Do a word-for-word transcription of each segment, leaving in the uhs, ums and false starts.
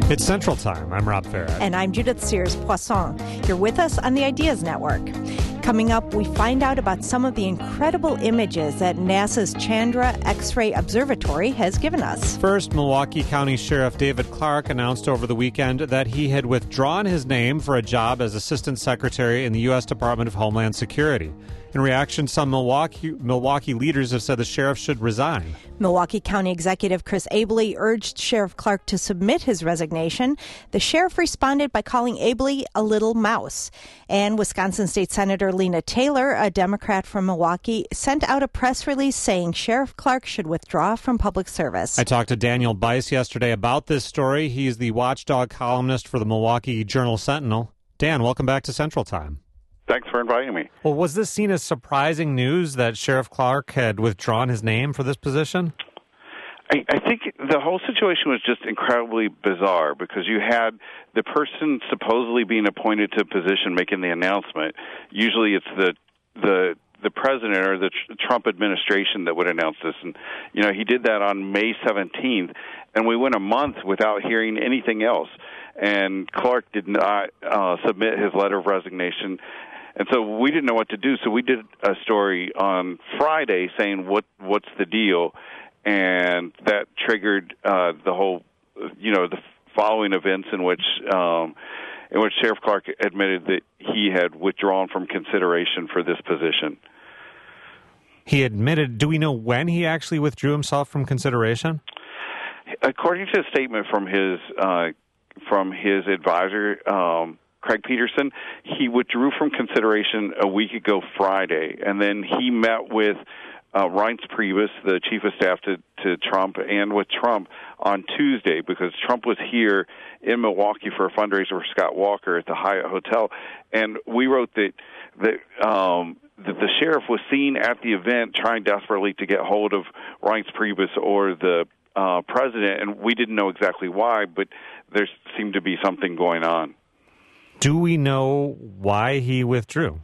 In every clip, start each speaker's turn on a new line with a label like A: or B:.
A: It's Central Time. I'm Rob Farrett.
B: And I'm Judith Sears-Poisson. You're with us on the Ideas Network. Coming up, we find out about some of the incredible images that NASA's Chandra X-ray Observatory has given us.
A: First, Milwaukee County Sheriff David Clarke announced over the weekend that he had withdrawn his name for a job as Assistant Secretary in the U S Department of Homeland Security. In reaction, some Milwaukee, Milwaukee leaders have said the sheriff should resign.
B: Milwaukee County Executive Chris Abele urged Sheriff Clarke to submit his resignation. The sheriff responded by calling Abele a little mouse. And Wisconsin State Senator Lena Taylor, a Democrat from Milwaukee, sent out a press release saying Sheriff Clarke should withdraw from public service.
A: I talked to Daniel Bice yesterday about this story. He's the watchdog columnist for the Milwaukee Journal-Sentinel. Dan, welcome back to Central Time.
C: Thanks for inviting me.
A: Well, was this seen as surprising news that Sheriff Clarke had withdrawn his name for this position?
C: I, I think the whole situation was just incredibly bizarre because you had the person supposedly being appointed to a position making the announcement. Usually it's the the the president or the Trump administration that would announce this. And, you know, he did that on May seventeenth, and we went a month without hearing anything else. And Clarke did not uh, submit his letter of resignation. And so we didn't know what to do. So we did a story on Friday saying, what what's the deal? And that triggered uh, the whole, you know, the following events in which um, in which Sheriff Clarke admitted that he had withdrawn from consideration for this position.
A: He admitted, do we know when he actually withdrew himself from consideration?
C: According to a statement from his uh, from his advisor, um, Craig Peterson, he withdrew from consideration a week ago Friday, and then he met with uh, Reince Priebus, the chief of staff to, to Trump, and with Trump on Tuesday because Trump was here in Milwaukee for a fundraiser for Scott Walker at the Hyatt Hotel, and we wrote that that, um, that the sheriff was seen at the event trying desperately to get hold of Reince Priebus or the uh, president, and we didn't know exactly why, but there seemed to be something going on.
A: Do we know why he withdrew?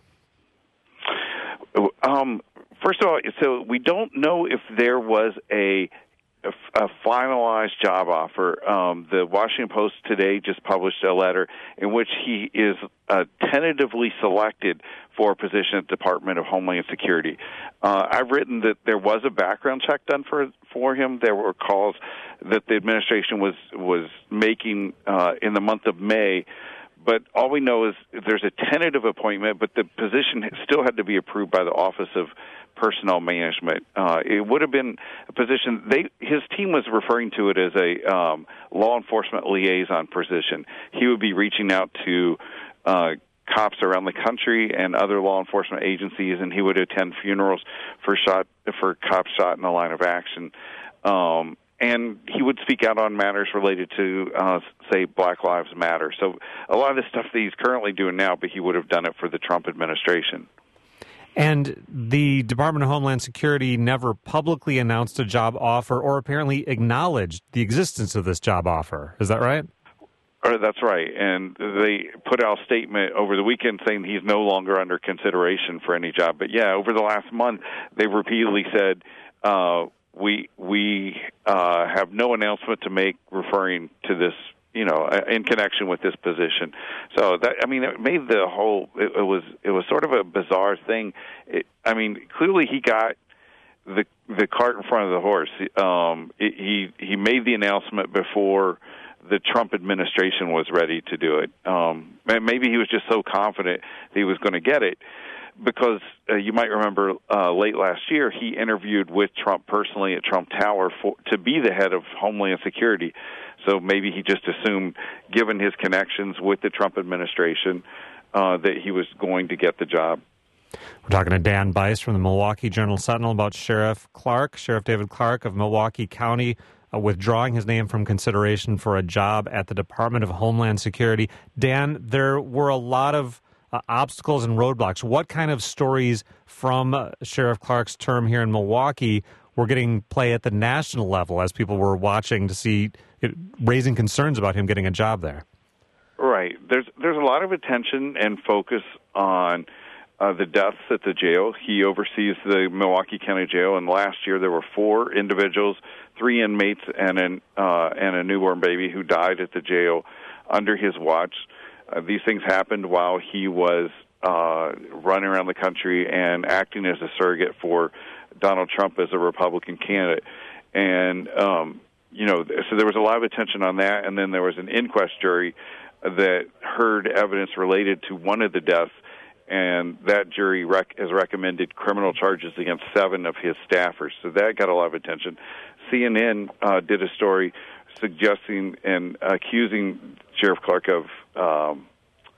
C: Um, first of all, so we don't know if there was a, a, a finalized job offer. Um, the Washington Post today just published a letter in which he is uh, tentatively selected for a position at the Department of Homeland Security. Uh, I've written that there was a background check done for for him. There were calls that the administration was was making uh, in the month of May. But all we know is there's a tentative appointment, but the position still had to be approved by the Office of Personnel Management. Uh, it would have been a position, they, his team was referring to it as a um, law enforcement liaison position. He would be reaching out to uh, cops around the country and other law enforcement agencies, and he would attend funerals for shot for cops shot in the line of action. Um And he would speak out on matters related to, uh, say, Black Lives Matter. So a lot of the stuff that he's currently doing now, but he would have done it for the Trump administration.
A: And the Department of Homeland Security never publicly announced a job offer or apparently acknowledged the existence of this job offer. Is that right?
C: Or that's right. And they put out a statement over the weekend saying he's no longer under consideration for any job. But, yeah, over the last month, they've repeatedly said, uh, We we uh, have no announcement to make referring to this, you know, in connection with this position. So that I mean, it made the whole. It, it was it was sort of a bizarre thing. It, I mean, clearly he got the the cart in front of the horse. Um, it, he he made the announcement before the Trump administration was ready to do it. Um, maybe he was just so confident that he was going to get it. Because uh, you might remember uh, late last year, he interviewed with Trump personally at Trump Tower for, to be the head of Homeland Security. So maybe he just assumed, given his connections with the Trump administration, uh, that he was going to get the job.
A: We're talking to Dan Bice from the Milwaukee Journal-Sentinel about Sheriff Clarke, Sheriff David Clarke of Milwaukee County, uh, withdrawing his name from consideration for a job at the Department of Homeland Security. Dan, there were a lot of Uh, obstacles and roadblocks. What kind of stories from uh, Sheriff Clarke's term here in Milwaukee were getting play at the national level as people were watching to see it, raising concerns about him getting a job there?
C: Right. There's there's a lot of attention and focus on uh, the deaths at the jail. He oversees the Milwaukee County Jail, and last year there were four individuals three inmates and an uh, and a newborn baby who died at the jail under his watch. Uh, these things happened while he was uh, running around the country and acting as a surrogate for Donald Trump as a Republican candidate. And, um, you know, so there was a lot of attention on that, and then there was an inquest jury that heard evidence related to one of the deaths, and that jury rec- has recommended criminal charges against seven of his staffers. So that got a lot of attention. C N N uh, did a story suggesting and accusing Sheriff Clark of um,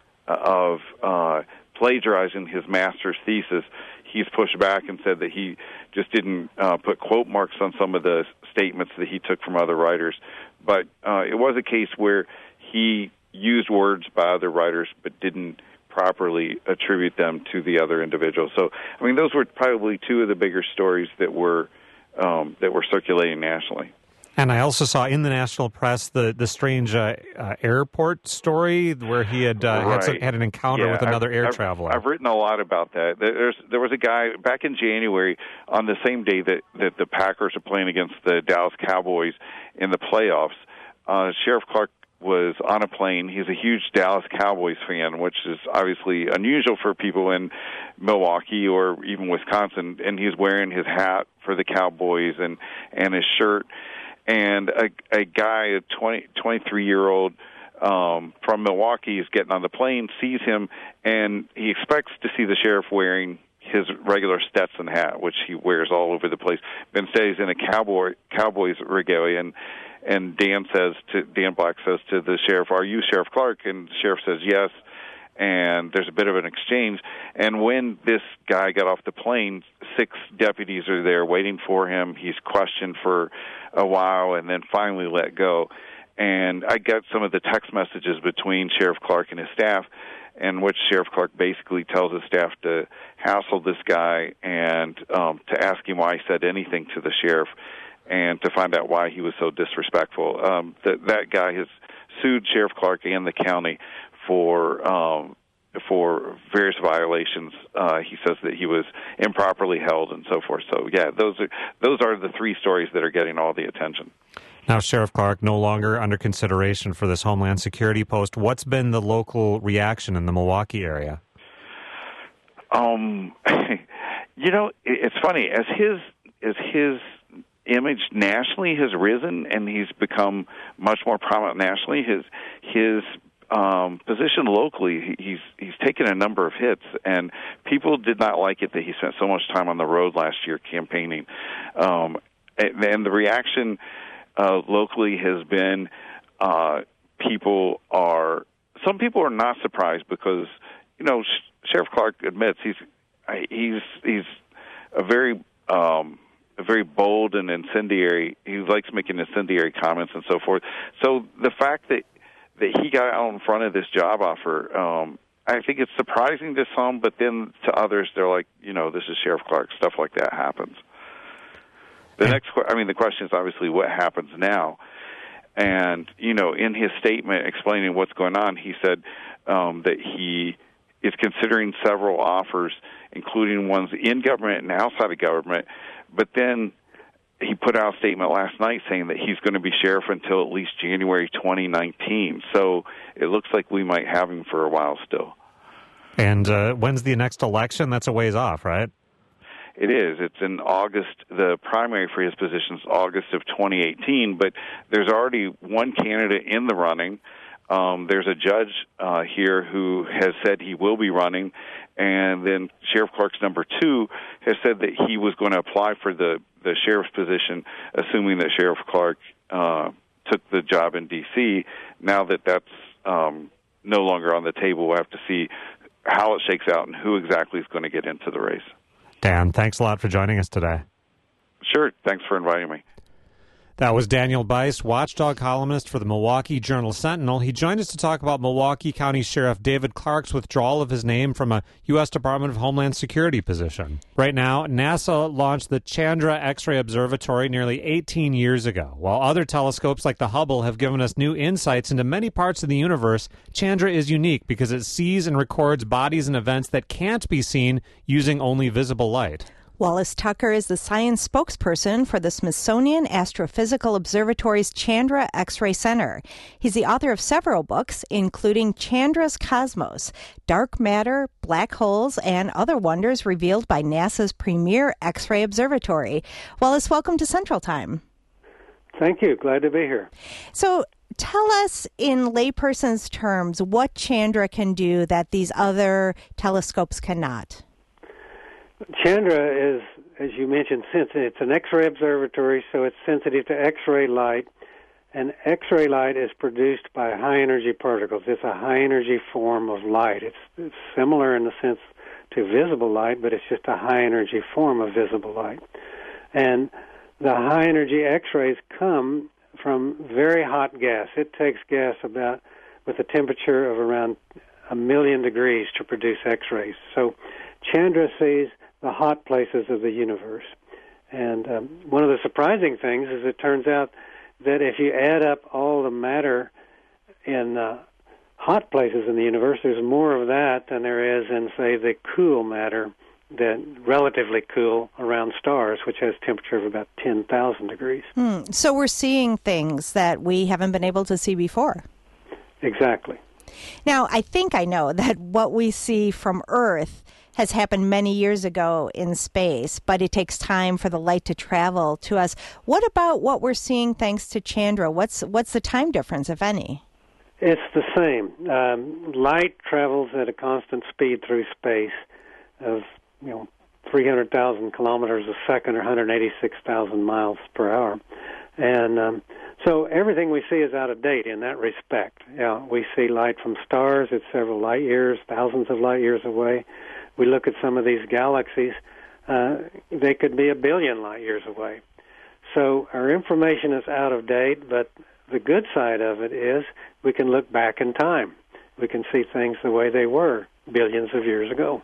C: of uh, plagiarizing his master's thesis. He's pushed back and said that he just didn't uh, put quote marks on some of the statements that he took from other writers. But uh, it was a case where he used words by other writers but didn't properly attribute them to the other individuals. So, I mean, those were probably two of the bigger stories that were um, that were circulating nationally.
A: And I also saw in the national press the the strange uh, uh, airport story where he had uh,
C: right.
A: had, some, had an encounter
C: yeah,
A: with another
C: I've,
A: air
C: I've,
A: traveler.
C: I've written a lot about that. There's there was a guy back in January on the same day that, that the Packers are playing against the Dallas Cowboys in the playoffs. Uh, Sheriff Clark was on a plane. He's a huge Dallas Cowboys fan, which is obviously unusual for people in Milwaukee or even Wisconsin. And he's wearing his hat for the Cowboys and, and his shirt. And a, a guy, a twenty, twenty-three-year-old um, from Milwaukee is getting on the plane, sees him, and he expects to see the sheriff wearing his regular Stetson hat, which he wears all over the place. But instead, he's in a cowboy Cowboys regalia, and and Dan says to Dan Black says to the sheriff, "Are you Sheriff Clark?" And the sheriff says, "Yes." And there's a bit of an exchange. And when this guy got off the plane, six deputies are there waiting for him. He's questioned for a while and then finally let go. And I got some of the text messages between Sheriff Clark and his staff, in which Sheriff Clark basically tells his staff to hassle this guy and um, to ask him why he said anything to the sheriff and to find out why he was so disrespectful. Um, that, that guy has sued Sheriff Clark and the county for um, for various violations. Uh, he says that he was improperly held and so forth. So, yeah, those are those are the three stories that are getting all the attention.
A: Now, Sheriff Clark no longer under consideration for this Homeland Security post. What's been the local reaction in the Milwaukee area?
C: Um, you know, it's funny as his as his image nationally has risen and he's become much more prominent nationally. His his Um, position locally, he's he's taken a number of hits, and people did not like it that he spent so much time on the road last year campaigning. Um, and, and the reaction uh, locally has been uh, people are some people are not surprised because you know Sheriff Clark admits he's he's he's a very um, a very bold and incendiary. He likes making incendiary comments and so forth. So the fact that that he got out in front of this job offer, um, I think it's surprising to some, but then to others, they're like, you know, this is Sheriff Clark. Stuff like that happens. The next, I mean, the question is obviously what happens now. And, you know, in his statement explaining what's going on, he said um, that he is considering several offers, including ones in government and outside of government, but then he put out a statement last night saying that he's going to be sheriff until at least January twenty nineteen. So it looks like we might have him for a while still.
A: And uh, when's the next election? That's a ways off, right?
C: It is. It's in August. The primary for his position is August of twenty eighteen, but there's already one candidate in the running. Um, there's a judge uh, here who has said he will be running, and then Sheriff Clark's number two has said that he was going to apply for the, the sheriff's position, assuming that Sheriff Clark uh, took the job in D C Now that that's um, no longer on the table, we'll have to see how it shakes out and who exactly is going to get into the race.
A: Dan, thanks a lot for joining us today.
C: Sure. Thanks for inviting me.
A: That was Daniel Bice, watchdog columnist for the Milwaukee Journal-Sentinel. He joined us to talk about Milwaukee County Sheriff David Clark's withdrawal of his name from a U S Department of Homeland Security position. Right now, NASA launched the Chandra X-ray Observatory nearly eighteen years ago. While other telescopes like the Hubble have given us new insights into many parts of the universe, Chandra is unique because it sees and records bodies and events that can't be seen using only visible light.
B: Wallace Tucker is the science spokesperson for the Smithsonian Astrophysical Observatory's Chandra X-ray Center. He's the author of several books, including Chandra's Cosmos, Dark Matter, Black Holes, and Other Wonders Revealed by NASA's premier X-ray observatory. Wallace, welcome to Central Time.
D: Thank you. Glad to be here.
B: So tell us in layperson's terms what Chandra can do that these other telescopes cannot.
D: Chandra is, as you mentioned, sensitive. It's an X-ray observatory, so it's sensitive to X-ray light. And X-ray light is produced by high-energy particles. It's a high-energy form of light. It's, it's similar in the sense to visible light, but it's just a high-energy form of visible light. And the high-energy X-rays come from very hot gas. It takes gas about with a temperature of around a million degrees to produce X-rays. So Chandra sees the hot places of the universe. And um, one of the surprising things is it turns out that if you add up all the matter in uh, hot places in the universe, there's more of that than there is in, say, the cool matter, that relatively cool around stars, which has temperature of about ten thousand degrees.
B: Hmm. So we're seeing things that we haven't been able to see before.
D: Exactly.
B: Now, I think I know that what we see from Earth has happened many years ago in space, but it takes time for the light to travel to us. What about what we're seeing thanks to Chandra? What's what's the time difference, if any?
D: It's the same. Um, light travels at a constant speed through space of, you know, three hundred thousand kilometers a second, or one hundred eighty-six thousand miles per hour. And um, so everything we see is out of date in that respect. Yeah, we see light from stars. It's several light years, thousands of light years away. We look at some of these galaxies, uh, they could be a billion light years away. So our information is out of date, but the good side of it is we can look back in time. We can see things the way they were billions of years ago.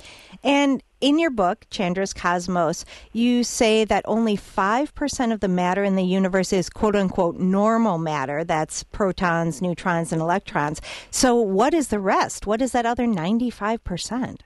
B: And in your book, Chandra's Cosmos, you say that only five percent of the matter in the universe is quote-unquote normal matter. That's protons, neutrons, and electrons. So what is the rest? What is that other ninety-five percent?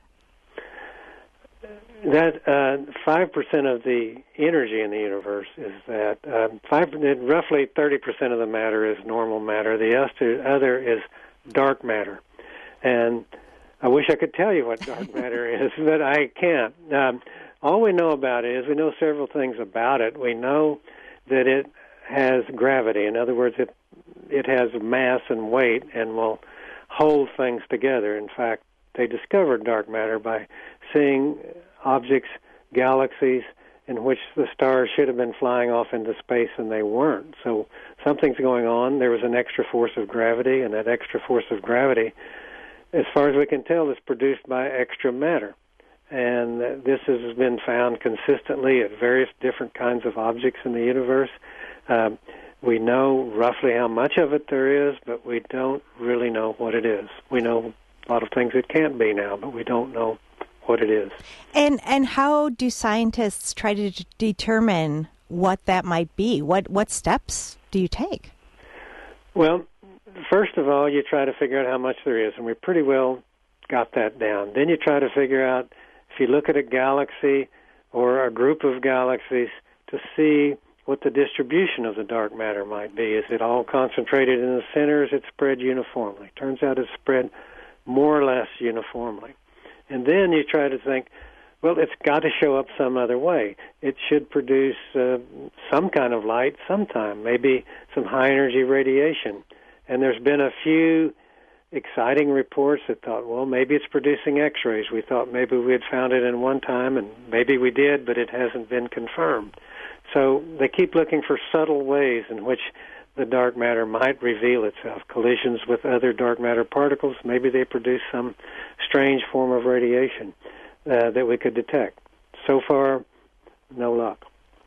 D: That uh, five percent of the energy in the universe is that. Um, five, roughly thirty percent of the matter is normal matter. The other is dark matter. And I wish I could tell you what dark matter is, but I can't. Um, all we know about it is we know several things about it. We know that it has gravity. In other words, it it has mass and weight and will hold things together. In fact, they discovered dark matter by seeing objects, galaxies, in which the stars should have been flying off into space and they weren't. So something's going on. There was an extra force of gravity, and that extra force of gravity, as far as we can tell, is produced by extra matter. And this has been found consistently at various different kinds of objects in the universe. Um, we know roughly how much of it there is, but we don't really know what it is. We know a lot of things it can't be now, but we don't know what it is.
B: And and how do scientists try to d- determine what that might be? What what steps do you take?
D: Well, first of all, you try to figure out how much there is, and we pretty well got that down. Then you try to figure out, if you look at a galaxy or a group of galaxies, to see what the distribution of the dark matter might be. Is it all concentrated in the center? Is it spread uniformly? Turns out it's spread more or less uniformly. And then you try to think, well, it's got to show up some other way. It should produce uh, some kind of light sometime, maybe some high-energy radiation. And there's been a few exciting reports that thought, well, maybe it's producing X-rays. We thought maybe we had found it in one time, and maybe we did, but it hasn't been confirmed. So they keep looking for subtle ways in which the dark matter might reveal itself. Collisions with other dark matter particles, maybe they produce some strange form of radiation uh, that we could detect. So far, no luck.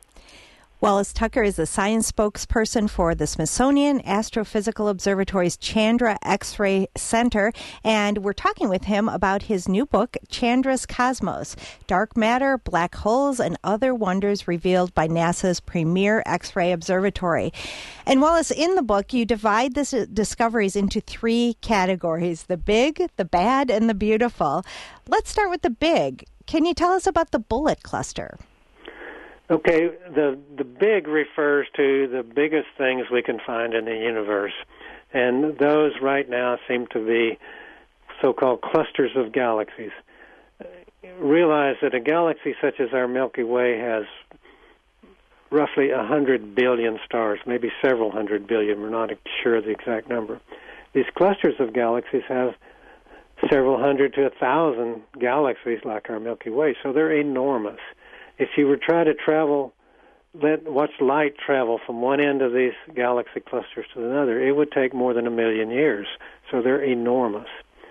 B: Wallace Tucker is the science spokesperson for the Smithsonian Astrophysical Observatory's Chandra X-ray Center, and we're talking with him about his new book, Chandra's Cosmos, Dark Matter, Black Holes, and Other Wonders Revealed by NASA's premier X-ray observatory. And Wallace, in the book, you divide these discoveries into three categories, the big, the bad, and the beautiful. Let's start with the big. can you tell us about the Bullet Cluster?
D: Okay, the the big refers to the biggest things we can find in the universe, and those right now seem to be so-called clusters of galaxies. Realize that a galaxy such as our Milky Way has roughly a hundred billion stars, maybe several hundred billion. We're not sure of the exact number. These clusters of galaxies have several hundred to a thousand galaxies like our Milky Way, so they're enormous. If you were to try to travel, let watch light travel from one end of these galaxy clusters to another, it would take more than a million years. So they're enormous.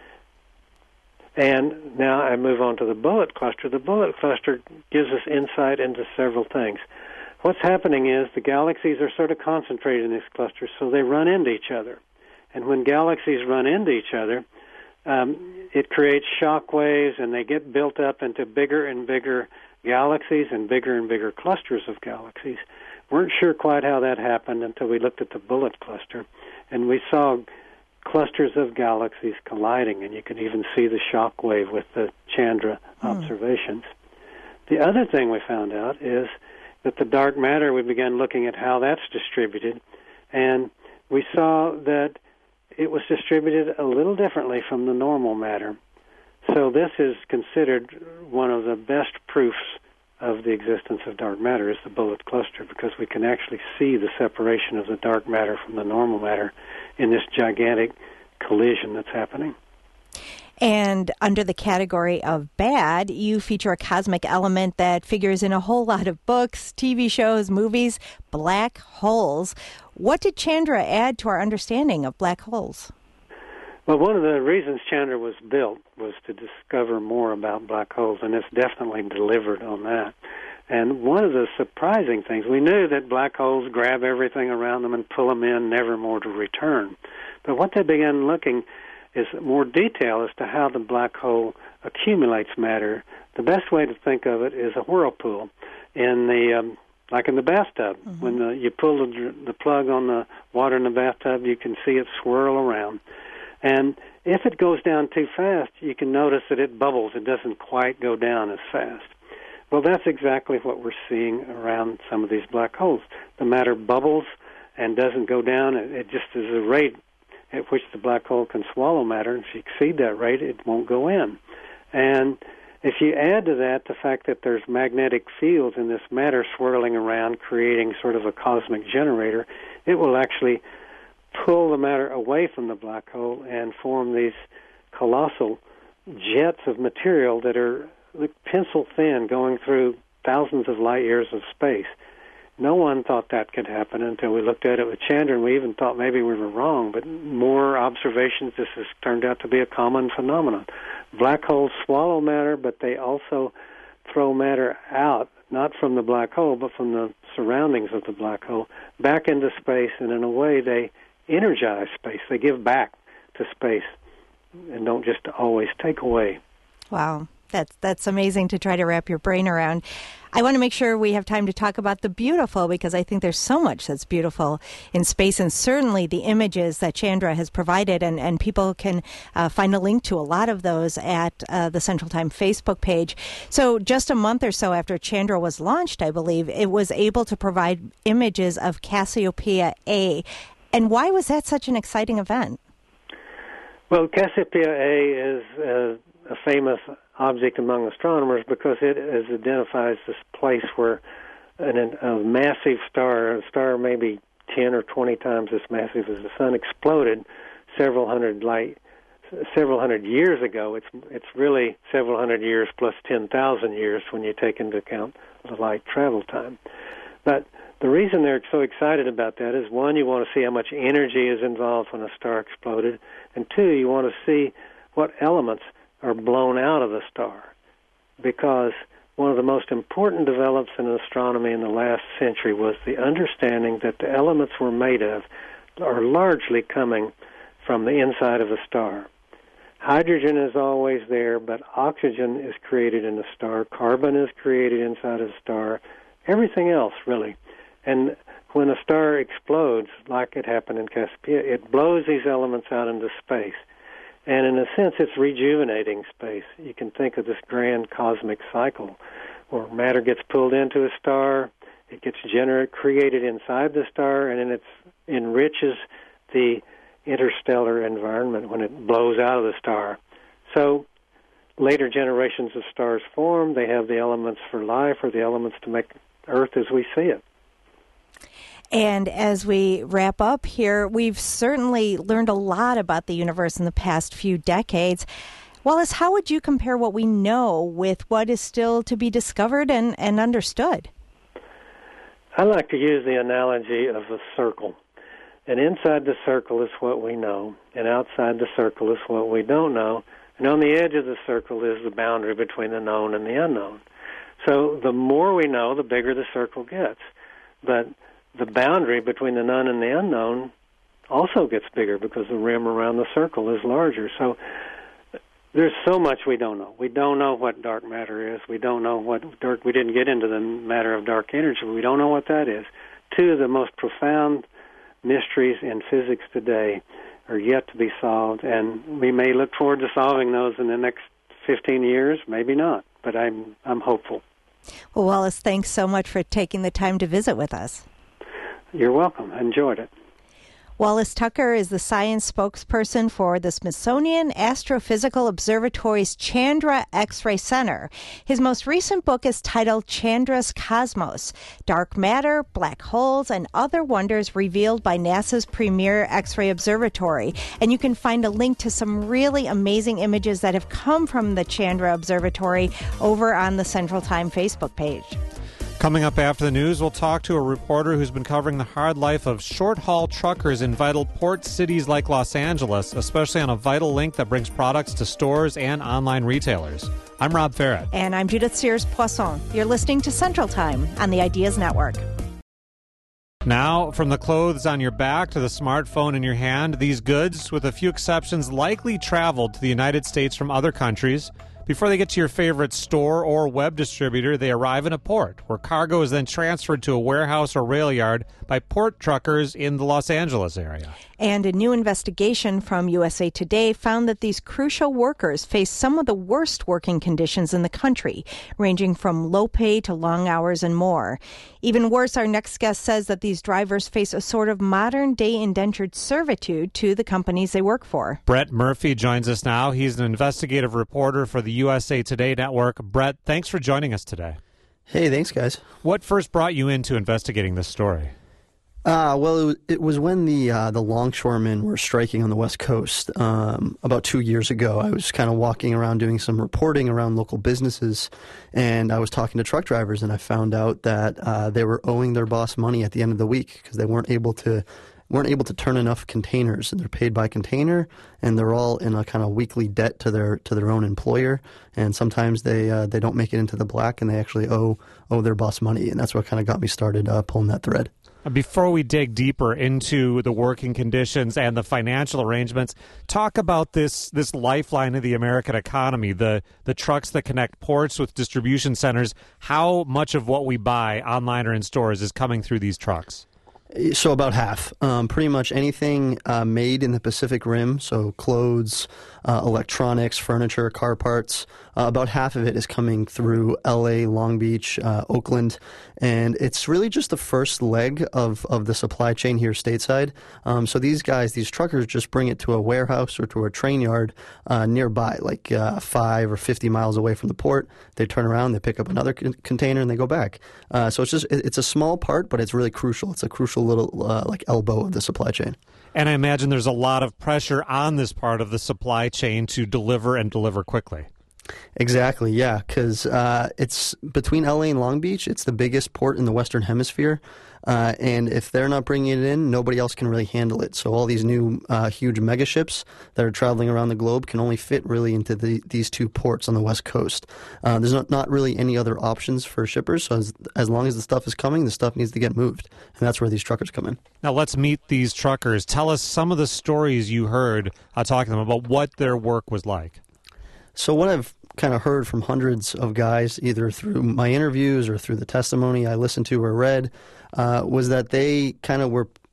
D: And now I move on to the Bullet Cluster. The Bullet Cluster gives us insight into several things. What's happening is the galaxies are sort of concentrated in these clusters, so they run into each other. And when galaxies run into each other, um, it creates shock waves, and they get built up into bigger and bigger galaxies and bigger and bigger clusters of galaxies. Weren't sure quite how that happened until we looked at the Bullet Cluster, and we saw clusters of galaxies colliding, and you can even see the shock wave with the Chandra hmm. observations. The other thing we found out is that the dark matter, we began looking at how that's distributed, and we saw that it was distributed a little differently from the normal matter. So this is considered one of the best proofs of the existence of dark matter is the Bullet Cluster, because we can actually see the separation of the dark matter from the normal matter in this gigantic collision that's happening.
B: And under the category of bad, you feature a cosmic element that figures in a whole lot of books, T V shows, movies, black holes. What did Chandra add to our understanding of black holes?
D: Well, one of the reasons Chandra was built was to discover more about black holes, and it's definitely delivered on that. And one of the surprising things, we knew that black holes grab everything around them and pull them in, never more to return. But what they began looking is more detail as to how the black hole accumulates matter. The best way to think of it is a whirlpool in the um, like in the bathtub. Mm-hmm. When the, you pull the, the plug on the water in the bathtub, you can see it swirl around. And if it goes down too fast, you can notice that it bubbles. It doesn't quite go down as fast. Well, that's exactly what we're seeing around some of these black holes. The matter bubbles and doesn't go down. It, it just is a rate at which the black hole can swallow matter. If you exceed that rate, it won't go in. And if you add to that the fact that there's magnetic fields in this matter swirling around, creating sort of a cosmic generator, it will actually pull the matter away from the black hole and form these colossal jets of material that are pencil thin, going through thousands of light years of space. No one thought that could happen until we looked at it with Chandra, and we even thought maybe we were wrong, but more observations, this has turned out to be a common phenomenon. Black holes swallow matter, but they also throw matter out, not from the black hole, but from the surroundings of the black hole, back into space, and in a way they energize space. They give back to space and don't just always take away.
B: Wow. That's that's amazing to try to wrap your brain around. I want to make sure we have time to talk about the beautiful, because I think there's so much that's beautiful in space, and certainly the images that Chandra has provided, and, and people can uh, find a link to a lot of those at uh, the Central Time Facebook page. So just a month or so after Chandra was launched, I believe, it was able to provide images of Cassiopeia A. And why was that such an exciting event?
D: Well, Cassiopeia A is uh, a famous object among astronomers because it is, identifies this place where an, a massive star, a star maybe ten or twenty times as massive as the sun, exploded several hundred light, several hundred years ago. It's it's really several hundred years plus ten thousand years when you take into account the light travel time. But the reason they're so excited about that is, one, you want to see how much energy is involved when a star exploded, and two, you want to see what elements are blown out of the star, because one of the most important developments in astronomy in the last century was the understanding that the elements we're made of are largely coming from the inside of a star. Hydrogen is always there, but oxygen is created in the star, carbon is created inside of the star, everything else, really. And when a star explodes, like it happened in Cassiopeia, it blows these elements out into space. And in a sense, it's rejuvenating space. You can think of this grand cosmic cycle where matter gets pulled into a star, it gets gener- created inside the star, and then it enriches the interstellar environment when it blows out of the star. So later generations of stars form. They have the elements for life, or the elements to make Earth as we see it.
B: And as we wrap up here, we've certainly learned a lot about the universe in the past few decades. Wallace, how would you compare what we know with what is still to be discovered and, and understood?
D: I like to use the analogy of a circle. And inside the circle is what we know, and outside the circle is what we don't know. And on the edge of the circle is the boundary between the known and the unknown. So the more we know, the bigger the circle gets. But the boundary between the known and the unknown also gets bigger because the rim around the circle is larger. So there's so much we don't know. We don't know what dark matter is. We don't know what dark. We didn't get into the matter of dark energy. We don't know what that is. Two of the most profound mysteries in physics today are yet to be solved, and we may look forward to solving those in the next fifteen years. Maybe not, but I'm I'm hopeful.
B: Well, Wallace, thanks so much for taking the time to visit with us.
D: You're welcome. I enjoyed it.
B: Wallace Tucker is the science spokesperson for the Smithsonian Astrophysical Observatory's Chandra X-ray Center. His most recent book is titled Chandra's Cosmos, Dark Matter, Black Holes, and Other Wonders Revealed by NASA's premier X-ray Observatory. And you can find a link to some really amazing images that have come from the Chandra Observatory over on the Central Time Facebook page.
A: Coming up after the news, we'll talk to a reporter who's been covering the hard life of short-haul truckers in vital port cities like Los Angeles, especially on a vital link that brings products to stores and online retailers. I'm Rob Farrett.
B: And I'm Judith Sears-Poisson. You're listening to Central Time on the Ideas Network.
A: Now, from the clothes on your back to the smartphone in your hand, these goods, with a few exceptions, likely traveled to the United States from other countries. Before they get to your favorite store or web distributor, they arrive in a port, where cargo is then transferred to a warehouse or rail yard by port truckers in the Los Angeles area.
B: And a new investigation from U S A Today found that these crucial workers face some of the worst working conditions in the country, ranging from low pay to long hours and more. Even worse, our next guest says that these drivers face a sort of modern-day indentured servitude to the companies they work for.
A: Brett Murphy joins us now. He's an investigative reporter for the U S A Today network. Brett, thanks for joining us today.
E: Hey, thanks, guys.
A: What first brought you into investigating this story?
E: Uh, well, it was, it was when the uh, the longshoremen were striking on the West Coast um, about two years ago. I was kind of walking around doing some reporting around local businesses, and I was talking to truck drivers, and I found out that uh, they were owing their boss money at the end of the week because they weren't able to weren't able to turn enough containers, and they're paid by container, and they're all in a kind of weekly debt to their to their own employer, and sometimes they uh, they don't make it into the black, and they actually owe owe their boss money, and that's what kind of got me started uh, pulling that thread.
A: Before we dig deeper into the working conditions and the financial arrangements, talk about this this lifeline of the American economy, the, the trucks that connect ports with distribution centers. How much of what we buy online or in stores is coming through these trucks?
E: So about half. Um, pretty much anything uh, made in the Pacific Rim, so clothes, uh, electronics, furniture, car parts, uh, about half of it is coming through L A, Long Beach, uh, Oakland, and it's really just the first leg of, of the supply chain here stateside. Um, so these guys, these truckers, just bring it to a warehouse or to a train yard uh, nearby, like uh, five or fifty miles away from the port. They turn around, they pick up another con- container, and they go back. Uh, so it's just it, it's a small part, but it's really crucial. It's a crucial little uh, like elbow of the supply chain.
A: And I imagine there's a lot of pressure on this part of the supply chain to deliver and deliver quickly.
E: Exactly, yeah, because uh, it's between L A and Long Beach. It's the biggest port in the Western Hemisphere, uh, and if they're not bringing it in, nobody else can really handle it. So all these new uh, huge mega ships that are traveling around the globe can only fit really into the, these two ports on the West Coast. Uh, there's not, not really any other options for shippers, so as, as long as the stuff is coming, the stuff needs to get moved, and that's where these truckers come in.
A: Now let's meet these truckers. Tell us some of the stories you heard uh, talking to them about what their work was like.
E: So what I've kind of heard from hundreds of guys, either through my interviews or through the testimony I listened to or read, uh, was that they kind of were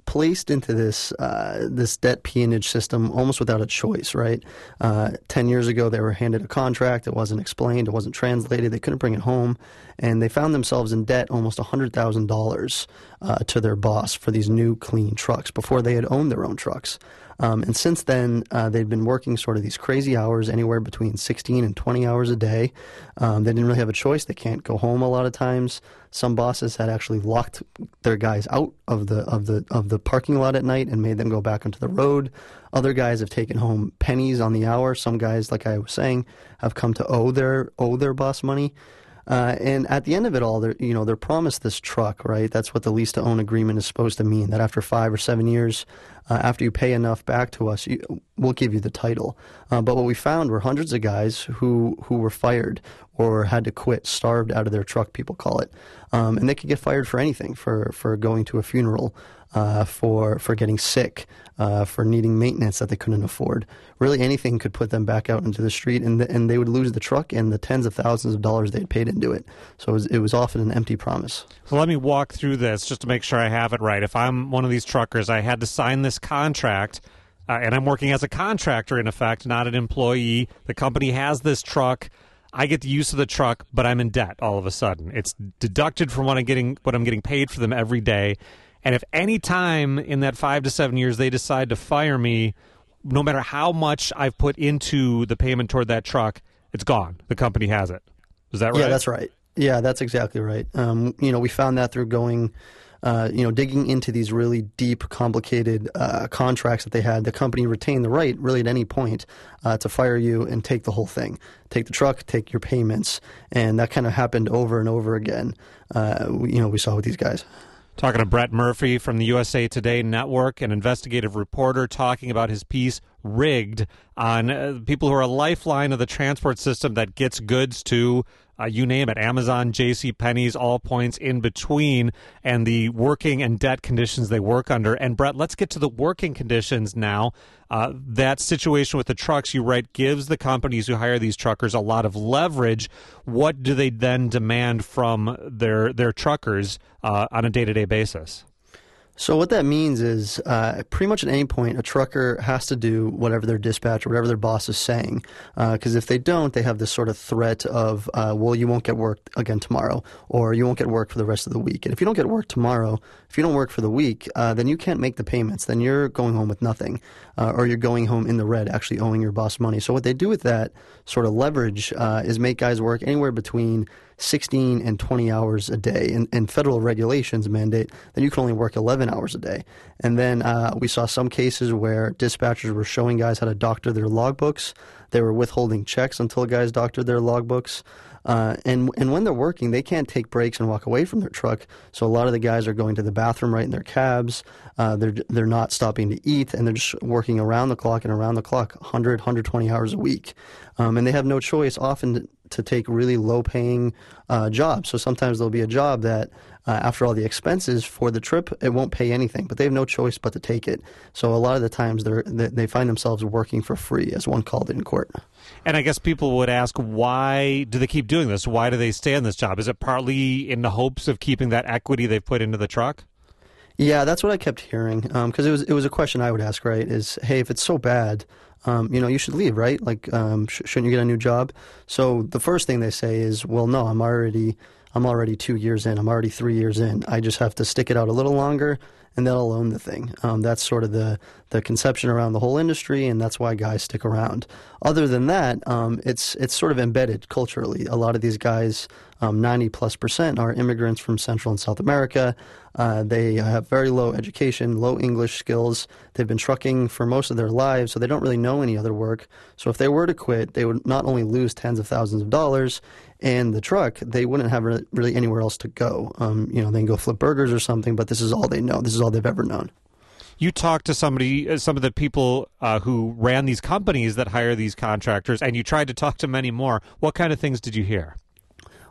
E: placed into this uh, this debt peonage system almost without a choice, right? Uh, ten years ago, they were handed a contract. It wasn't explained. It wasn't translated. They couldn't bring it home. And they found themselves in debt almost one hundred thousand dollars uh, to their boss for these new clean trucks before they had owned their own trucks. Um, and since then, uh, they'd been working sort of these crazy hours, anywhere between sixteen and twenty hours a day. Um, they didn't really have a choice. They can't go home a lot of times. Some bosses had actually locked their guys out of the of the of the parking lot at night and made them go back onto the road. Other guys have taken home pennies on the hour. Some guys, like I was saying, have come to owe their owe their boss money. Uh, and at the end of it all, they're, you know, they're promised this truck, right? That's what the lease-to-own agreement is supposed to mean, that after five or seven years, uh, after you pay enough back to us, you, we'll give you the title. Uh, but what we found were hundreds of guys who, who were fired or had to quit, starved out of their truck, people call it. Um, and they could get fired for anything, for, for going to a funeral, uh, for, for getting sick, uh, for needing maintenance that they couldn't afford. Really anything could put them back out into the street, and the, and they would lose the truck and the tens of thousands of dollars they had paid into it. So it was, it was often an empty promise.
A: Well, let me walk through this just to make sure I have it right. If I'm one of these truckers, I had to sign this contract, uh, and I'm working as a contractor, in effect, not an employee. The company has this truck. I get the use of the truck, but I'm in debt all of a sudden. It's deducted from what I'm getting, what I'm getting paid for them every day. And if any time in that five to seven years they decide to fire me, no matter how much I've put into the payment toward that truck, it's gone. The company has it. Is that right?
E: Yeah, that's right. Yeah, that's exactly right. Um, you know, we found that through going, uh, you know, digging into these really deep, complicated uh, contracts that they had. The company retained the right, really at any point, uh, to fire you and take the whole thing. Take the truck, take your payments. And that kind of happened over and over again, uh, you know, we saw with these guys.
A: Talking to Brett Murphy from the U S A Today Network, an investigative reporter, talking about his piece, Rigged, on uh, people who are a lifeline of the transport system that gets goods to, uh, you name it, Amazon, JCPenney's, all points in between, and the working and debt conditions they work under. And Brett, let's get to the working conditions now. Uh, that situation with the trucks, you write, gives the companies who hire these truckers a lot of leverage. What do they then demand from their their truckers uh, on a day-to-day basis?
E: So what that means is uh, pretty much at any point, a trucker has to do whatever their dispatch or whatever their boss is saying. Because uh, if they don't, they have this sort of threat of, uh, well, you won't get work again tomorrow, or you won't get work for the rest of the week. And if you don't get work tomorrow, if you don't work for the week, uh, then you can't make the payments. Then you're going home with nothing, uh, or you're going home in the red, actually owing your boss money. So what they do with that sort of leverage uh, is make guys work anywhere between sixteen and twenty hours a day, and, and federal regulations mandate that you can only work eleven hours a day. And then uh, we saw some cases where dispatchers were showing guys how to doctor their logbooks. They were withholding checks until guys doctored their logbooks. Uh, and and when they're working, they can't take breaks and walk away from their truck. So a lot of the guys are going to the bathroom right in their cabs. Uh, they're they're not stopping to eat, and they're just working around the clock and around the clock, one hundred, one hundred twenty hours a week. Um, and they have no choice often to, to take really low-paying uh, jobs. So sometimes there'll be a job that, uh, after all the expenses for the trip, it won't pay anything, but they have no choice but to take it. So a lot of the times they're, they find themselves working for free, as one called it in court.
A: And I guess people would ask, why do they keep doing this? Why do they stay in this job? Is it partly in the hopes of keeping that equity they've put into the truck?
E: Yeah, that's what I kept hearing, because um, it was it was a question I would ask, right, is, hey, if it's so bad, um, you know, you should leave, right? Like, um, sh- shouldn't you get a new job? So the first thing they say is, well, no, I'm already I'm already two years in. I'm already three years in. I just have to stick it out a little longer, and then I'll own the thing. Um, that's sort of the, the conception around the whole industry, and that's why guys stick around. Other than that, um, it's it's sort of embedded culturally. A lot of these guys, um, ninety plus percent, are immigrants from Central and South America. Uh, they have very low education, low English skills. They've been trucking for most of their lives, so they don't really know any other work. So if they were to quit, they would not only lose tens of thousands of dollars and the truck, they wouldn't have really anywhere else to go. Um, you know, they can go flip burgers or something, but this is all they know. This is all they've ever known.
A: You talked to somebody, some of the people uh, who ran these companies that hire these contractors, and you tried to talk to many more. What kind of things did you hear?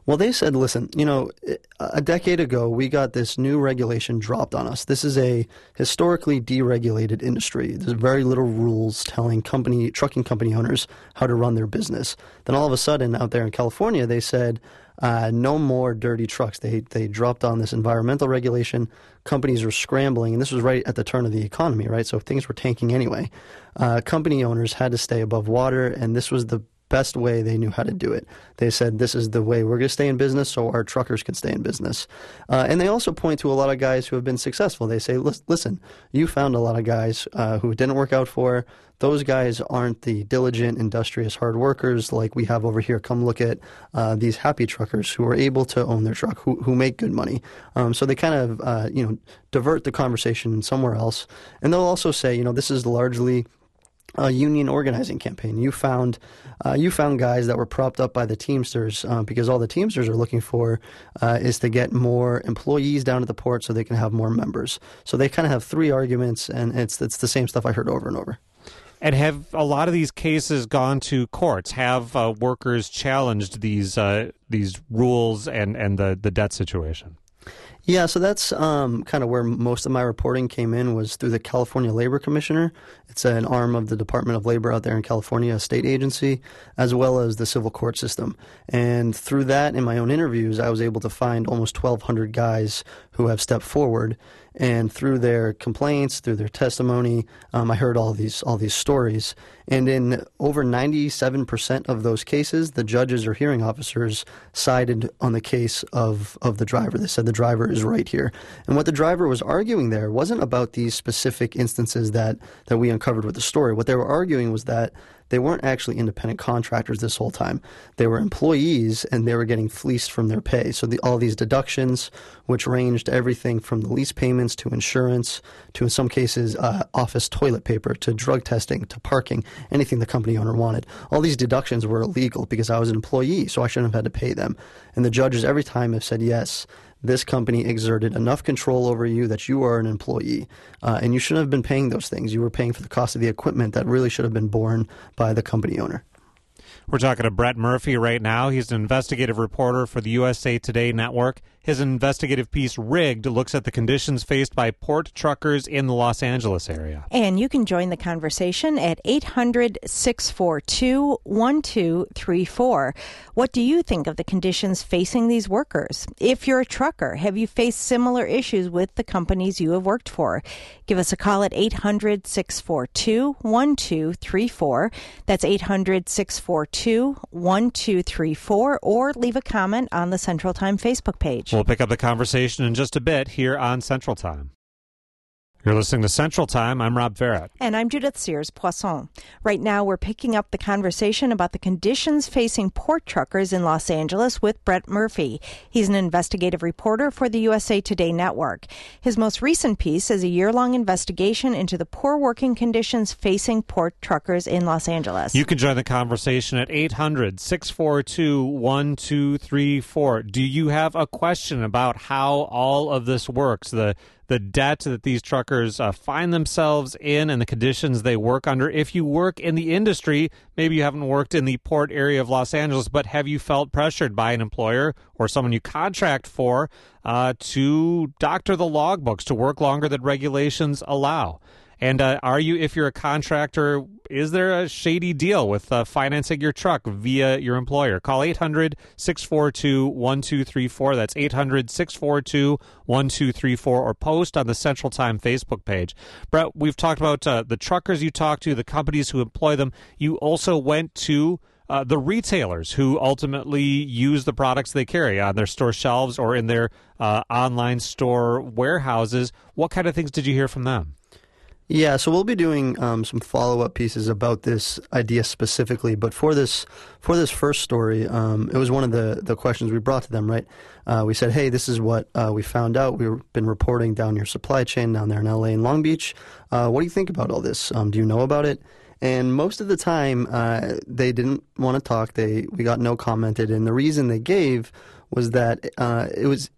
E: Well, they said, listen, you know, a decade ago, we got this new regulation dropped on us. This is a historically deregulated industry. There's very little rules telling company, trucking company owners how to run their business. Then all of a sudden, out there in California, they said, uh, no more dirty trucks. They, they dropped on this environmental regulation. Companies were scrambling, and this was right at the turn of the economy, right? So things were tanking anyway. Uh, company owners had to stay above water, and this was the best way they knew how to do it. They said, this is the way we're going to stay in business so our truckers can stay in business. Uh, and they also point to a lot of guys who have been successful. They say, listen, you found a lot of guys uh, who it didn't work out for. Those guys aren't the diligent, industrious, hard workers like we have over here. Come look at uh, these happy truckers who are able to own their truck, who, who make good money. Um, so they kind of, uh, you know, divert the conversation somewhere else. And they'll also say, you know, this is largely a union organizing campaign. You found uh, you found guys that were propped up by the Teamsters uh, because all the Teamsters are looking for uh, is to get more employees down at the port so they can have more members. So they kind of have three arguments, and it's it's the same stuff I heard over and over.
A: And have a lot of these cases gone to courts? Have uh, workers challenged these uh, these rules and, and the, the debt situation?
E: Yeah, so that's um, kind of where most of my reporting came in, was through the California Labor Commissioner. It's an arm of the Department of Labor out there in California, a state agency, as well as the civil court system. And through that, in my own interviews, I was able to find almost twelve hundred guys who have stepped forward. And through their complaints, through their testimony, um, I heard all these all these stories. And in over ninety-seven percent of those cases, the judges or hearing officers sided on the case of, of the driver. They said the driver is right here. And what the driver was arguing there wasn't about these specific instances that, that we uncovered with the story. What they were arguing was that they weren't actually independent contractors this whole time. They were employees, and they were getting fleeced from their pay. So the, all these deductions, which ranged everything from the lease payments to insurance to, in some cases, uh, office toilet paper to drug testing to parking, anything the company owner wanted. All these deductions were illegal because I was an employee, so I shouldn't have had to pay them. And the judges every time have said, yes, this company exerted enough control over you that you are an employee, uh, and you shouldn't have been paying those things. You were paying for the cost of the equipment that really should have been borne by the company owner.
A: We're talking to Brett Murphy right now. He's an investigative reporter for the U S A Today network. His investigative piece, Rigged, looks at the conditions faced by port truckers in the Los Angeles area.
B: And you can join the conversation at eight hundred, six four two, one two three four. What do you think of the conditions facing these workers? If you're a trucker, have you faced similar issues with the companies you have worked for? Give us a call at eight hundred, six four two, one two three four. That's eight hundred, six four two, one two three four, or leave a comment on the Central Time Facebook page.
A: We'll pick up the conversation in just a bit here on Central Time. You're listening to Central Time. I'm Rob Farrett.
B: And I'm Judith Sears-Poisson. Right now, we're picking up the conversation about the conditions facing port truckers in Los Angeles with Brett Murphy. He's an investigative reporter for the U S A Today network. His most recent piece is a year-long investigation into the poor working conditions facing port truckers in Los Angeles.
A: You can join the conversation at eight hundred, six four two, one two three four. Do you have a question about how all of this works? The the debt that these truckers uh, find themselves in and the conditions they work under. If you work in the industry, maybe you haven't worked in the port area of Los Angeles, but have you felt pressured by an employer or someone you contract for uh, to doctor the logbooks, to work longer than regulations allow? And uh, are you, if you're a contractor, is there a shady deal with uh, financing your truck via your employer? Call eight hundred, six four two, one two three four. That's eight hundred, six four two, one two three four, or post on the Central Time Facebook page. Brett, we've talked about uh, the truckers you talk to, the companies who employ them. You also went to uh, the retailers who ultimately use the products they carry on their store shelves or in their uh, online store warehouses. What kind of things did you hear from them?
E: Yeah, so we'll be doing um, some follow-up pieces about this idea specifically, but for this for this first story, um, it was one of the, the questions we brought to them, right? Uh, we said, hey, this is what uh, we found out. We've been reporting down your supply chain down there in L A and Long Beach. Uh, what do you think about all this? Um, do you know about it? And most of the time, uh, they didn't want to talk. They we got no commented, and the reason they gave was that uh, it was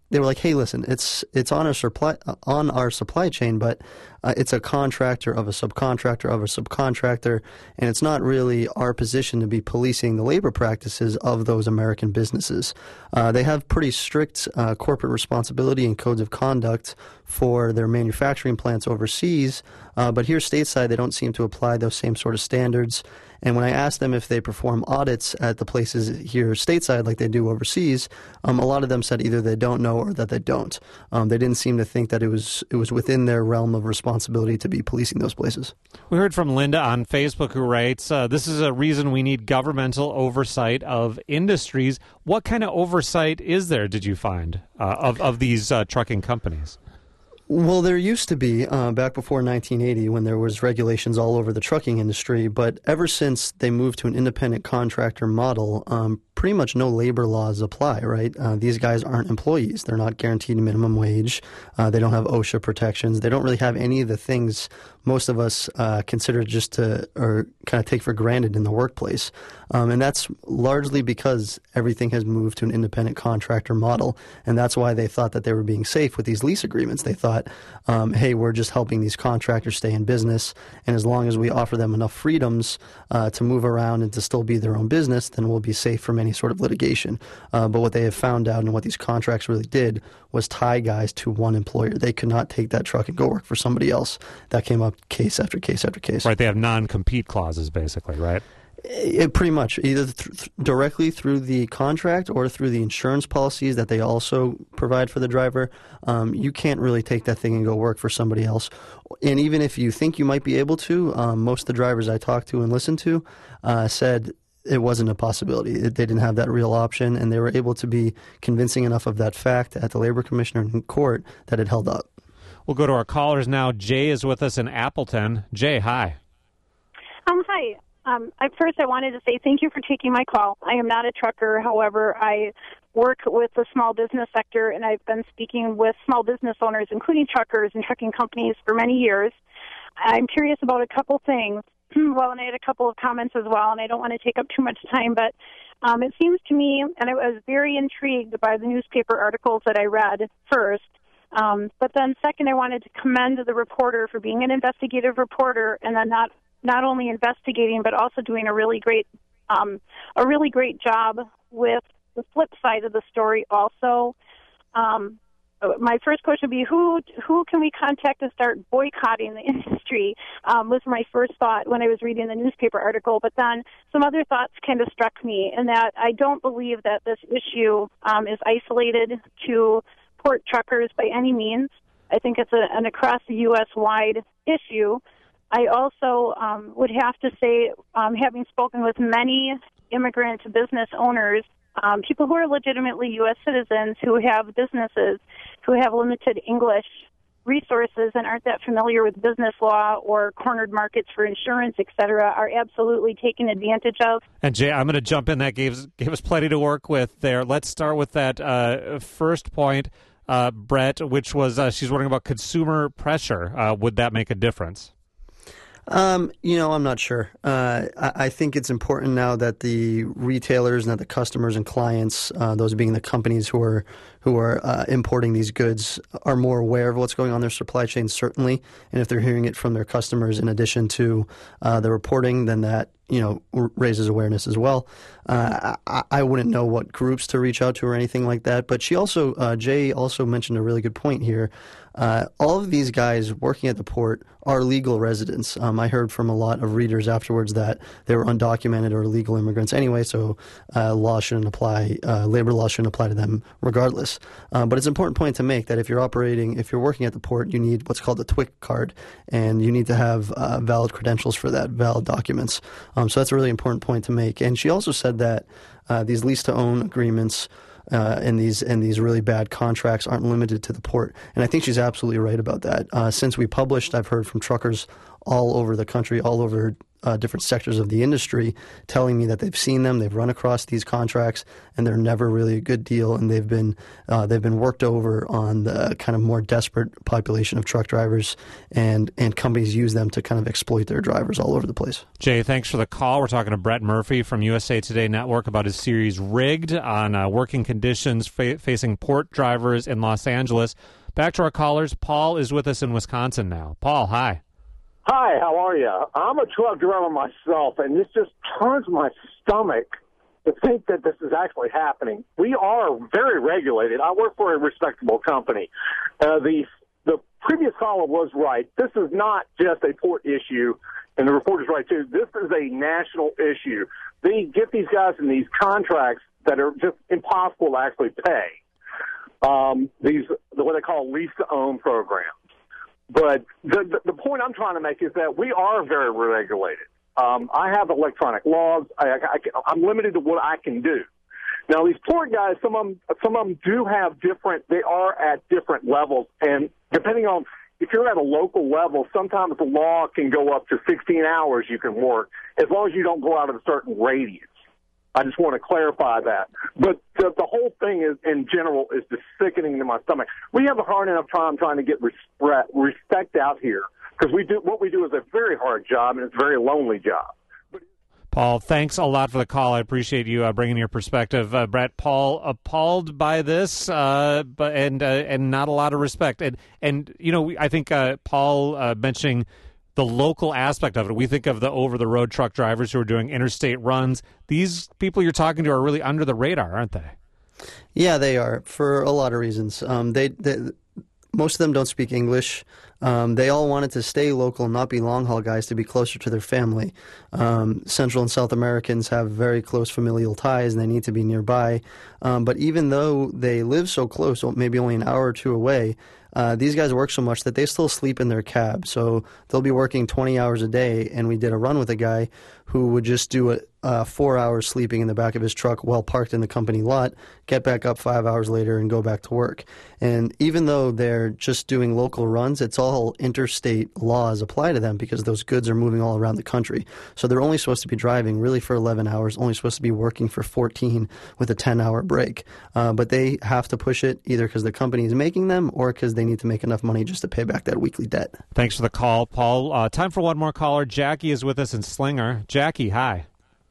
E: they were like, hey, listen, it's it's on our supply on our supply chain, but uh, it's a contractor of a subcontractor of a subcontractor, and it's not really our position to be policing the labor practices of those American businesses. Uh, they have pretty strict uh, corporate responsibility and codes of conduct for their manufacturing plants overseas, uh, but here stateside they don't seem to apply those same sort of standards. And when I asked them if they perform audits at the places here stateside like they do overseas, um, a lot of them said either they don't know or that they don't. Um, they didn't seem to think that it was it was within their realm of responsibility to be policing those places.
A: We heard from Linda on Facebook who writes, uh, this is a reason we need governmental oversight of industries. What kind of oversight is there, did you find, uh, of, of these uh, trucking companies?
E: Well, there used to be, uh, back before nineteen eighty, when there was regulations all over the trucking industry, but ever since they moved to an independent contractor model, um, pretty much no labor laws apply, right? Uh, these guys aren't employees. They're not guaranteed minimum wage. Uh, they don't have OSHA protections. They don't really have any of the things most of us uh, consider just to, or kind of take for granted in the workplace. Um, and that's largely because everything has moved to an independent contractor model. And that's why they thought that they were being safe with these lease agreements. They thought, um, hey, we're just helping these contractors stay in business. And as long as we offer them enough freedoms uh, to move around and to still be their own business, then we'll be safe from any sort of litigation. Uh, but what they have found out and what these contracts really did was tie guys to one employer. They could not take that truck and go work for somebody else. That came up case after case after case.
A: Right, they have non-compete clauses, basically, right?
E: It, pretty much, either th- directly through the contract or through the insurance policies that they also provide for the driver. Um, you can't really take that thing and go work for somebody else. And even if you think you might be able to, um, most of the drivers I talked to and listened to uh, said it wasn't a possibility. It, they didn't have that real option, and they were able to be convincing enough of that fact at the labor commissioner in court that it held up.
A: We'll go to our callers now. Jay is with us in Appleton. Jay, hi.
F: Um, hi. Um, I, first, I wanted to say thank you for taking my call. I am not a trucker. However, I work with the small business sector, and I've been speaking with small business owners, including truckers and trucking companies, for many years. I'm curious about a couple things. Well, and I had a couple of comments as well, and I don't want to take up too much time, but um, it seems to me, and I was very intrigued by the newspaper articles that I read first, um, but then second, I wanted to commend the reporter for being an investigative reporter, and then not not only investigating, but also doing a really great um, a really great job with the flip side of the story also. Um, My first question would be, who who can we contact to start boycotting the industry, um, was my first thought when I was reading the newspaper article. But then some other thoughts kind of struck me, in that I don't believe that this issue um, is isolated to port truckers by any means. I think it's a, an across the U S-wide issue. I also um, would have to say, um, having spoken with many immigrant business owners, Um, people who are legitimately U S citizens who have businesses, who have limited English resources and aren't that familiar with business law or cornered markets for insurance, et cetera, are absolutely taken advantage of.
A: And Jay, I'm going to jump in. That gave, gave us plenty to work with there. Let's start with that uh, first point, uh, Brett, which was uh, she's wondering about consumer pressure. Uh, would that make a difference?
E: Um, you know, I'm not sure. Uh, I, I think it's important now that the retailers and that the customers and clients, uh, those being the companies who are who are uh, importing these goods, are more aware of what's going on in their supply chain, certainly. And if they're hearing it from their customers in addition to uh, the reporting, then that, you know, raises awareness as well. Uh, I, I wouldn't know what groups to reach out to or anything like that. But she also, uh, Jay also mentioned a really good point here. Uh, all of these guys working at the port are legal residents. Um, I heard from a lot of readers afterwards that they were undocumented or illegal immigrants anyway, so uh, law shouldn't apply, uh, labor law shouldn't apply to them regardless. Uh, but it's an important point to make that if you're operating, if you're working at the port, you need what's called a TWIC card, and you need to have uh, valid credentials for that, valid documents. Um, so that's a really important point to make. And she also said that uh, these lease-to-own agreements Uh, and these and these really bad contracts aren't limited to the port. And I think she's absolutely right about that. Uh, since we published, I've heard from truckers all over the country, all over uh, different sectors of the industry telling me that they've seen them, they've run across these contracts, and they're never really a good deal, and they've been uh, they've been worked over on the kind of more desperate population of truck drivers, and, and companies use them to kind of exploit their drivers all over the place.
A: Jay, thanks for the call. We're talking to Brett Murphy from U S A Today Network about his series Rigged on uh, working conditions fa- facing port drivers in Los Angeles. Back to our callers. Paul is with us in Wisconsin now. Paul, hi.
G: Hi, how are you? I'm a truck driver myself, and this just turns my stomach to think that this is actually happening. We are very regulated. I work for a respectable company. Uh, the the previous caller was right. This is not just a port issue, and the reporter's right, too. This is a national issue. They get these guys in these contracts that are just impossible to actually pay. Um, these, what they call lease-to-own programs. But the, the the point I'm trying to make is that we are very regulated. Um, I have electronic logs. I, I, I'm limited to what I can do. Now, these port guys, some of them, some of them do have different. They are at different levels, and depending on if you're at a local level, sometimes the law can go up to sixteen hours you can work, as long as you don't go out of a certain radius. I just want to clarify that. But the, the whole thing is, in general, is just sickening to my stomach. We have a hard enough time trying to get respect, respect out here, because we do what we do is a very hard job, and it's a very lonely job.
A: Paul, thanks a lot for the call. I appreciate you uh, bringing your perspective. Uh, Brett, Paul, appalled by this, uh, but and uh, and not a lot of respect. And and you know, I think uh, Paul uh, mentioning the local aspect of it. We think of the over-the-road truck drivers who are doing interstate runs. These people you're talking to are really under the radar, aren't they?
E: Yeah, they are, for a lot of reasons. Um, they, they most of them don't speak English. Um, they all wanted to stay local and not be long-haul guys, to be closer to their family. Um, Central and South Americans have very close familial ties, and they need to be nearby. Um, but even though they live so close, maybe only an hour or two away, Uh, these guys work so much that they still sleep in their cab. So they'll be working twenty hours a day, and we did a run with a guy who would just do a, uh, four hours sleeping in the back of his truck while parked in the company lot, get back up five hours later, and go back to work. And even though they're just doing local runs, it's all interstate laws apply to them because those goods are moving all around the country. So they're only supposed to be driving really for eleven hours, only supposed to be working for fourteen with a ten-hour break. Uh, but they have to push it either because the company is making them or because they need to make enough money just to pay back that weekly debt.
A: Thanks for the call, Paul. Uh, time for one more caller. Jackie is with us in Slinger. Jackie, hi.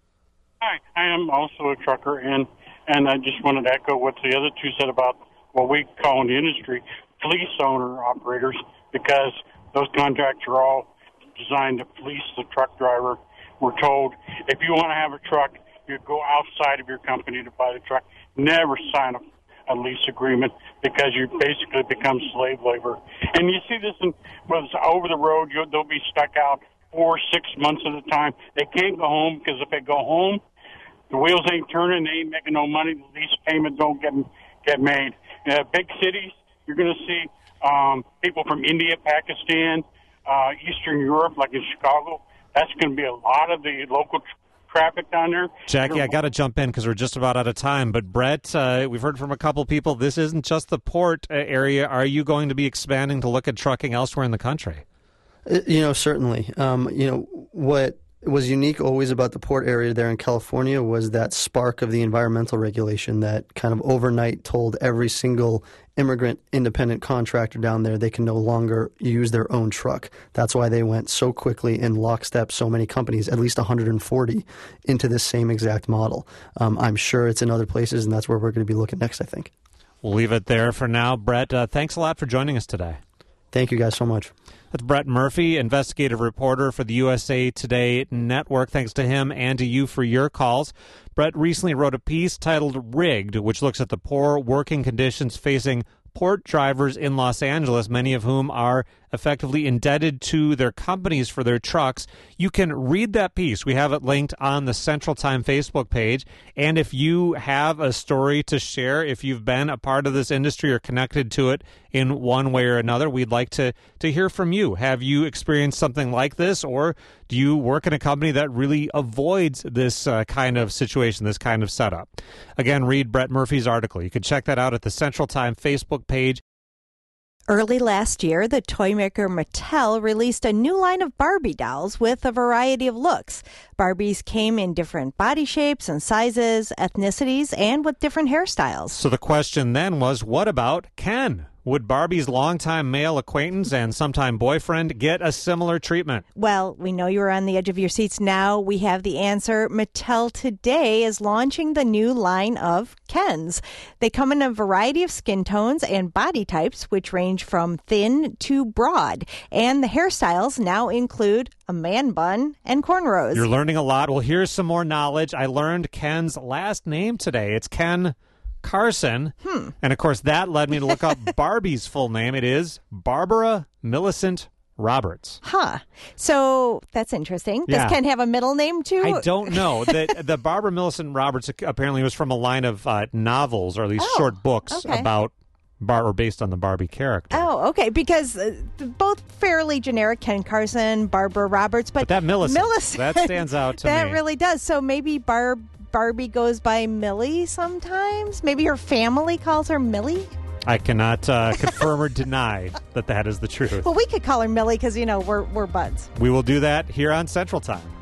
H: Hi, I am also a trucker, and, and I just wanted to echo what the other two said about what we call in the industry fleece owner operators, because those contracts are all designed to fleece the truck driver. We're told if you want to have a truck, you go outside of your company to buy the truck. Never sign a a lease agreement, because you basically become slave labor. And you see this in, whether it's over the road, you'll, they'll be stuck out four, six months at a time. They can't go home, because if they go home, the wheels ain't turning, they ain't making no money, the lease payment don't get get made. In uh, big cities, you're going to see um, people from India, Pakistan, uh, Eastern Europe, like in Chicago. That's going to be a lot of the local tr- traffic down there.
A: Jackie, I got to jump in because we're just about out of time. But Brett, uh, we've heard from a couple people. This isn't just the port area. Are you going to be expanding to look at trucking elsewhere in the country?
E: You know, certainly. Um, you know, what was unique always about the port area there in California was that spark of the environmental regulation that kind of overnight told every single immigrant independent contractor down there they can no longer use their own truck. That's why they went so quickly in lockstep, so many companies, at least one hundred forty, into this same exact model. Um, I'm sure it's in other places, and that's where we're going to be looking next, I think.
A: We'll leave it there for now. Brett, uh, thanks a lot for joining us today.
E: Thank you guys so much.
A: That's Brett Murphy, investigative reporter for the U S A Today Network. Thanks to him and to you for your calls. Brett recently wrote a piece titled Rigged, which looks at the poor working conditions facing port drivers in Los Angeles, many of whom are effectively indebted to their companies for their trucks. You can read that piece. We have it linked on the Central Time Facebook page. And if you have a story to share, if you've been a part of this industry or connected to it in one way or another, we'd like to, to hear from you. Have you experienced something like this, or do you work in a company that really avoids this uh, kind of situation, this kind of setup? Again, read Brett Murphy's article. You can check that out at the Central Time Facebook page.
B: Early last year, the toy maker Mattel released a new line of Barbie dolls with a variety of looks. Barbies came in different body shapes and sizes, ethnicities, and with different hairstyles.
A: So the question then was, what about Ken? Would Barbie's longtime male acquaintance and sometime boyfriend get a similar treatment?
B: Well, we know you were on the edge of your seats. Now we have the answer. Mattel today is launching the new line of Kens. They come in a variety of skin tones and body types, which range from thin to broad. And the hairstyles now include a man bun and cornrows.
A: You're learning a lot. Well, here's some more knowledge. I learned Ken's last name today. It's Ken Carson.
B: Hmm.
A: And, of course, that led me to look up Barbie's full name. It is Barbara Millicent Roberts.
B: Huh. So that's interesting. Does
A: Yeah.
B: Ken have a middle name, too?
A: I don't know. the, the Barbara Millicent Roberts apparently was from a line of uh, novels, or at least
B: Oh,
A: short books
B: okay.
A: about Bar or based on the Barbie character.
B: Oh, okay. Because uh, both fairly generic, Ken Carson, Barbara Roberts, but,
A: But that Millicent,
B: Millicent
A: that stands out to
B: that
A: me.
B: really does. So maybe Barb Barbie goes by Millie sometimes. Maybe her family calls her Millie.
A: I cannot uh, confirm or deny that that is the truth.
B: Well, we could call her Millie because, you know, we're we're buds.
A: We will do that here on Central Time.